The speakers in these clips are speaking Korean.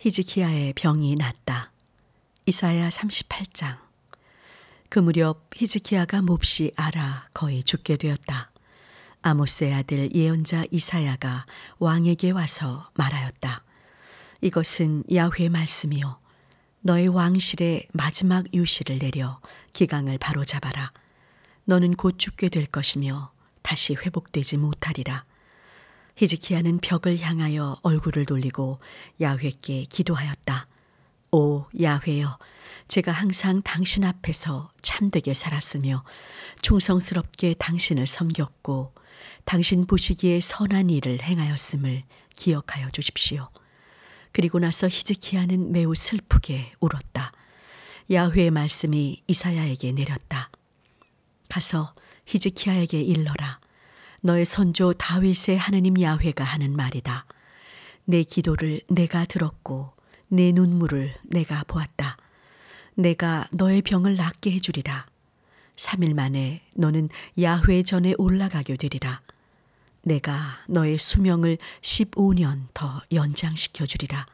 히즈키야의 병이 낫다. 이사야 38장. 그 무렵 히즈키야가 몹시 앓아 거의 죽게 되었다. 아모스의 아들 예언자 이사야가 왕에게 와서 말하였다. 이것은 야훼의 말씀이요 너의 왕실에 마지막 유시를 내려 기강을 바로잡아라. 너는 곧 죽게 될 것이며 다시 회복되지 못하리라. 히즈키야는 벽을 향하여 얼굴을 돌리고 야훼께 기도하였다. 오 야훼여, 제가 항상 당신 앞에서 참되게 살았으며 충성스럽게 당신을 섬겼고 당신 보시기에 선한 일을 행하였음을 기억하여 주십시오. 그리고 나서 히즈키야는 매우 슬프게 울었다. 야훼의 말씀이 이사야에게 내렸다. 가서 히즈키야에게 일러라. 너의 선조 다윗의 하느님 야훼가 하는 말이다. 내 기도를 내가 들었고 내 눈물을 내가 보았다. 내가 너의 병을 낫게 해주리라. 3일 만에 너는 야훼 전에 올라가게 되리라. 내가 너의 수명을 15년 더 연장시켜 주리라.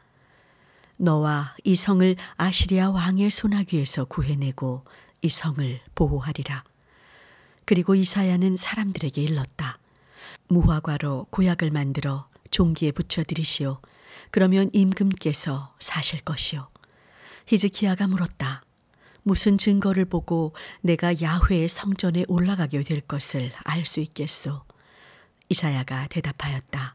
너와 이 성을 아시리아 왕의 소나귀에서 구해내고 이 성을 보호하리라. 그리고 이사야는 사람들에게 일렀다. 무화과로 고약을 만들어 종기에 붙여드리시오. 그러면 임금께서 사실 것이요. 히즈키야가 물었다. 무슨 증거를 보고 내가 야훼의 성전에 올라가게 될 것을 알 수 있겠소? 이사야가 대답하였다.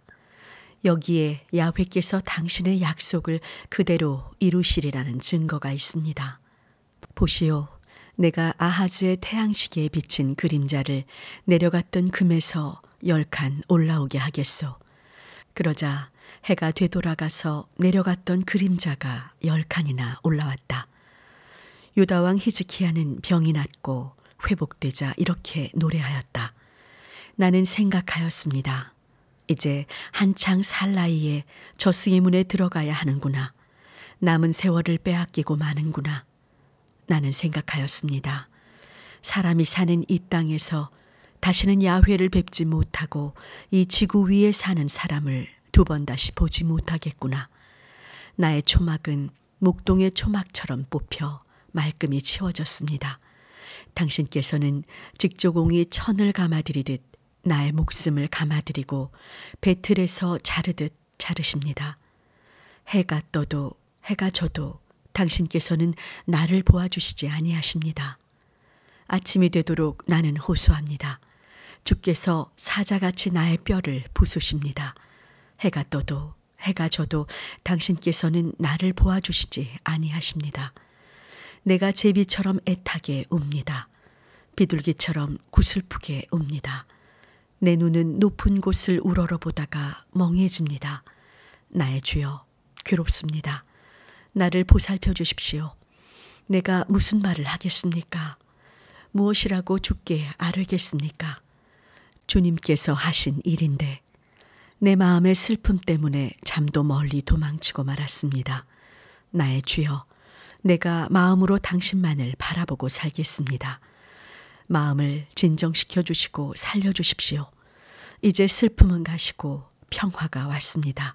여기에 야훼께서 당신의 약속을 그대로 이루시리라는 증거가 있습니다. 보시오. 내가 아하즈의 태양시계에 비친 그림자를 내려갔던 금에서 10칸 올라오게 하겠소. 그러자 해가 되돌아가서 내려갔던 그림자가 10칸이나 올라왔다. 유다왕 히즈키야는 병이 낫고 회복되자 이렇게 노래하였다. 나는 생각하였습니다. 이제 한창 살 나이에 저승의 문에 들어가야 하는구나. 남은 세월을 빼앗기고 마는구나. 나는 생각하였습니다. 사람이 사는 이 땅에서 다시는 야훼를 뵙지 못하고 이 지구 위에 사는 사람을 두 번 다시 보지 못하겠구나. 나의 초막은 목동의 초막처럼 뽑혀 말끔히 치워졌습니다. 당신께서는 직조공이 천을 감아들이듯 나의 목숨을 감아들이고 배틀에서 자르듯 자르십니다. 해가 떠도 해가 져도 당신께서는 나를 보아주시지 아니하십니다. 아침이 되도록 나는 호소합니다. 주께서 사자같이 나의 뼈를 부수십니다. 해가 떠도 해가 져도 당신께서는 나를 보아주시지 아니하십니다. 내가 제비처럼 애타게 웁니다. 비둘기처럼 구슬프게 웁니다. 내 눈은 높은 곳을 우러러보다가 멍해집니다. 나의 주여, 괴롭습니다. 나를 보살펴 주십시오. 내가 무슨 말을 하겠습니까? 무엇이라고 주께 아뢰겠습니까? 주님께서 하신 일인데 내 마음의 슬픔 때문에 잠도 멀리 도망치고 말았습니다. 나의 주여, 내가 마음으로 당신만을 바라보고 살겠습니다. 마음을 진정시켜 주시고 살려주십시오. 이제 슬픔은 가시고 평화가 왔습니다.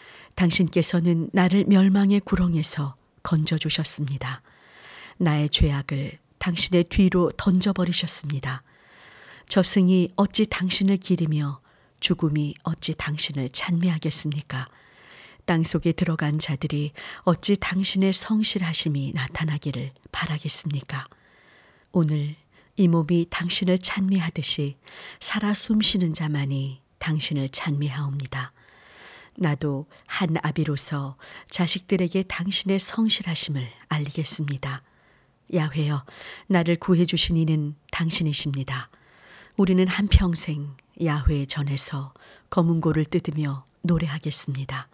당신께서는 나를 멸망의 구렁에서 건져주셨습니다. 나의 죄악을 당신의 뒤로 던져버리셨습니다. 저승이 어찌 당신을 기리며 죽음이 어찌 당신을 찬미하겠습니까? 땅속에 들어간 자들이 어찌 당신의 성실하심이 나타나기를 바라겠습니까? 오늘 이 몸이 당신을 찬미하듯이 살아 숨쉬는 자만이 당신을 찬미하옵니다. 나도 한 아비로서 자식들에게 당신의 성실하심을 알리겠습니다. 야훼여, 나를 구해주신 이는 당신이십니다. 우리는 한평생 야훼 전에서 검은고를 뜯으며 노래하겠습니다.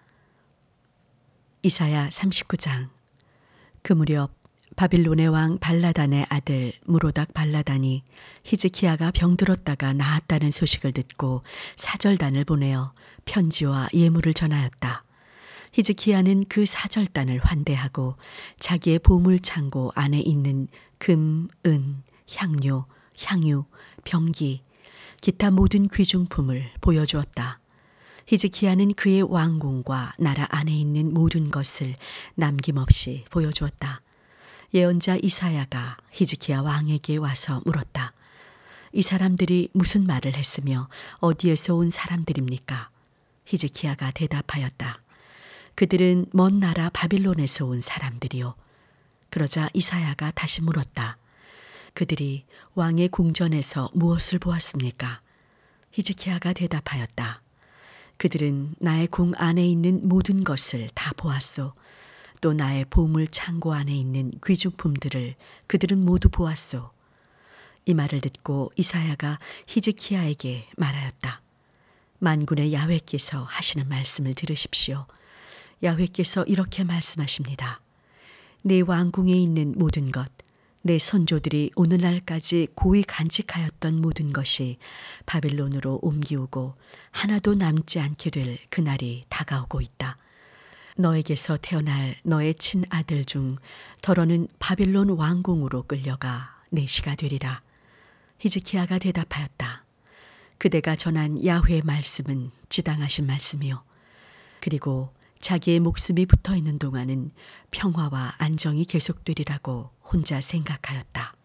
이사야 39장. 그 무렵 바빌론의 왕 발라단의 아들 무로닥 발라단이 히즈키야가 병들었다가 나았다는 소식을 듣고 사절단을 보내어 편지와 예물을 전하였다. 히즈키야는 그 사절단을 환대하고 자기의 보물창고 안에 있는 금, 은, 향료, 향유, 병기, 기타 모든 귀중품을 보여주었다. 히즈키야는 그의 왕궁과 나라 안에 있는 모든 것을 남김없이 보여주었다. 예언자 이사야가 히즈키야 왕에게 와서 물었다. 이 사람들이 무슨 말을 했으며 어디에서 온 사람들입니까? 히즈키야가 대답하였다. 그들은 먼 나라 바빌론에서 온 사람들이요. 그러자 이사야가 다시 물었다. 그들이 왕의 궁전에서 무엇을 보았습니까? 히즈키야가 대답하였다. 그들은 나의 궁 안에 있는 모든 것을 다 보았소. 또 나의 보물 창고 안에 있는 귀중품들을 그들은 모두 보았소. 이 말을 듣고 이사야가 히즈키야에게 말하였다. 만군의 야훼께서 하시는 말씀을 들으십시오. 야훼께서 이렇게 말씀하십니다. 내 왕궁에 있는 모든 것, 내 선조들이 오늘날까지 고이 간직하였던 모든 것이 바빌론으로 옮기우고 하나도 남지 않게 될 그날이 다가오고 있다. 너에게서 태어날 너의 친아들 중 더러는 바빌론 왕궁으로 끌려가 내 시가 되리라. 히즈키야가 대답하였다. 그대가 전한 야훼의 말씀은 지당하신 말씀이요. 그리고 자기의 목숨이 붙어 있는 동안은 평화와 안정이 계속되리라고 혼자 생각하였다.